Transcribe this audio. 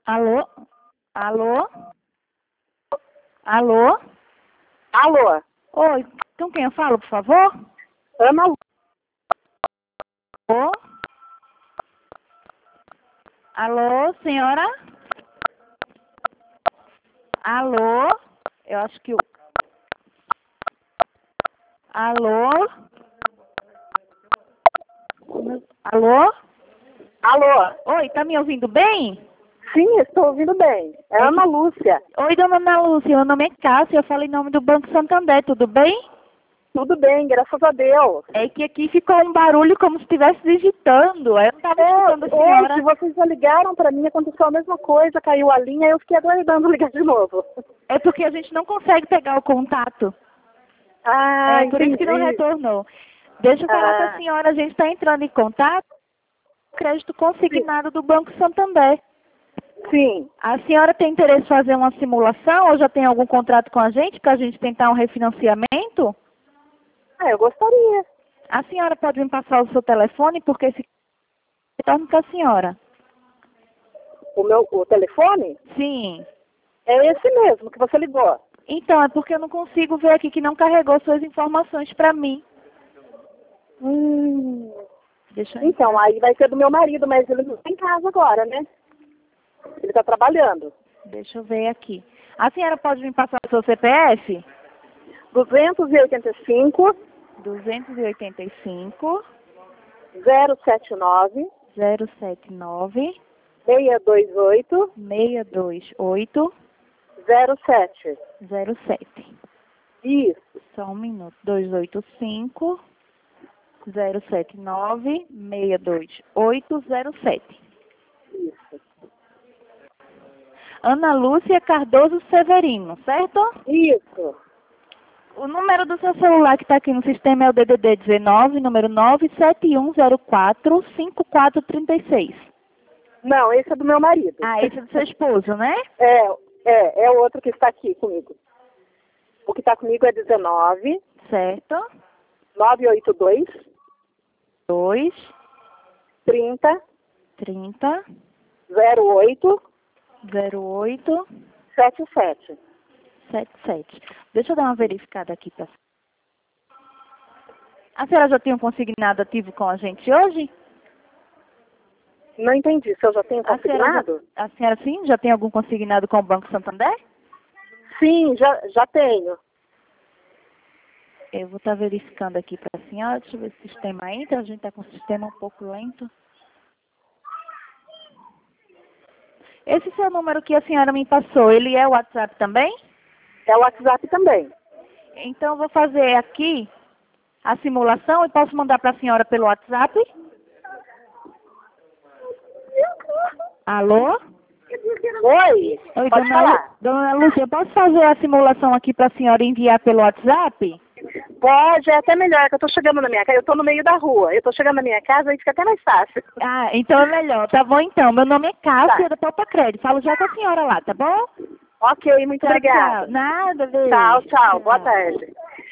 Alô? Alô? Alô? Alô? Oi, com quem eu falo, por favor? Ana Lu. Alô? Alô, senhora? Alô? Eu acho que o... Alô? Alô? Alô? Oi, tá me ouvindo bem? Sim, estou ouvindo bem. É Ana Lúcia. Oi, dona Ana Lúcia, meu nome é Cássia, eu falo em nome do Banco Santander, tudo bem? Tudo bem, graças a Deus. É que aqui ficou um barulho como se estivesse digitando, eu não estava escutando a senhora. Hoje vocês já ligaram para mim, aconteceu a mesma coisa, caiu a linha, eu fiquei aguardando ligar de novo. É porque a gente não consegue pegar o contato. Ah, É por isso que não entendi. retornou. Deixa eu falar com a senhora, a gente está entrando em contato com o crédito consignado do Banco Santander. Sim. A senhora tem interesse em fazer uma simulação ou já tem algum contrato com a gente para a gente tentar um refinanciamento? Ah, eu gostaria. A senhora pode me passar o seu telefone porque esse retorno para a senhora. O telefone? Sim. É esse mesmo que você ligou. Então, é porque eu não consigo ver aqui que não carregou suas informações para mim. Deixa eu... Então, aí vai ser do meu marido, mas ele não está em casa agora, né? Ele está trabalhando. Deixa eu ver aqui. A senhora pode me passar o seu CPF? 285 285 079 079 628 628 07. 07. Isso. Só um minuto. 285 079 628 07. Isso. Ana Lúcia Cardoso Severino, certo? Isso. O número do seu celular que está aqui no sistema é o DDD 19, número 971045436. Não, esse é do meu marido. Ah, esse é do seu esposo, né? É o outro que está aqui comigo. O que está comigo é 19 Certo. 982 2 30 30 08 08 77. 77. Deixa eu dar uma verificada aqui. A senhora já tem um consignado ativo com a gente hoje? Não entendi. Se eu já tenho consignado? A senhora sim? Já tem algum consignado com o Banco Santander? Sim, já tenho. Eu vou estar verificando aqui para a senhora. Deixa eu ver se o sistema entra. A gente está com o sistema um pouco lento. Esse seu número que a senhora me passou, ele é o WhatsApp também? É o WhatsApp também. Então eu vou fazer aqui a simulação e posso mandar para a senhora pelo WhatsApp? Alô? Oi? Oi, Pode falar. dona Lúcia, eu posso fazer a simulação aqui para a senhora enviar pelo WhatsApp? Pode, é até melhor, que eu tô chegando na minha casa, eu tô no meio da rua. Eu tô chegando na minha casa, aí fica até mais fácil. Ah, então é melhor. Tá bom então. Meu nome é Cássia, Tá. da Palpa Crédito. Falo já com a senhora lá, tá bom? Ok, muito obrigada. Tchau. Nada, beijo. Tchau, tchau. Boa tarde.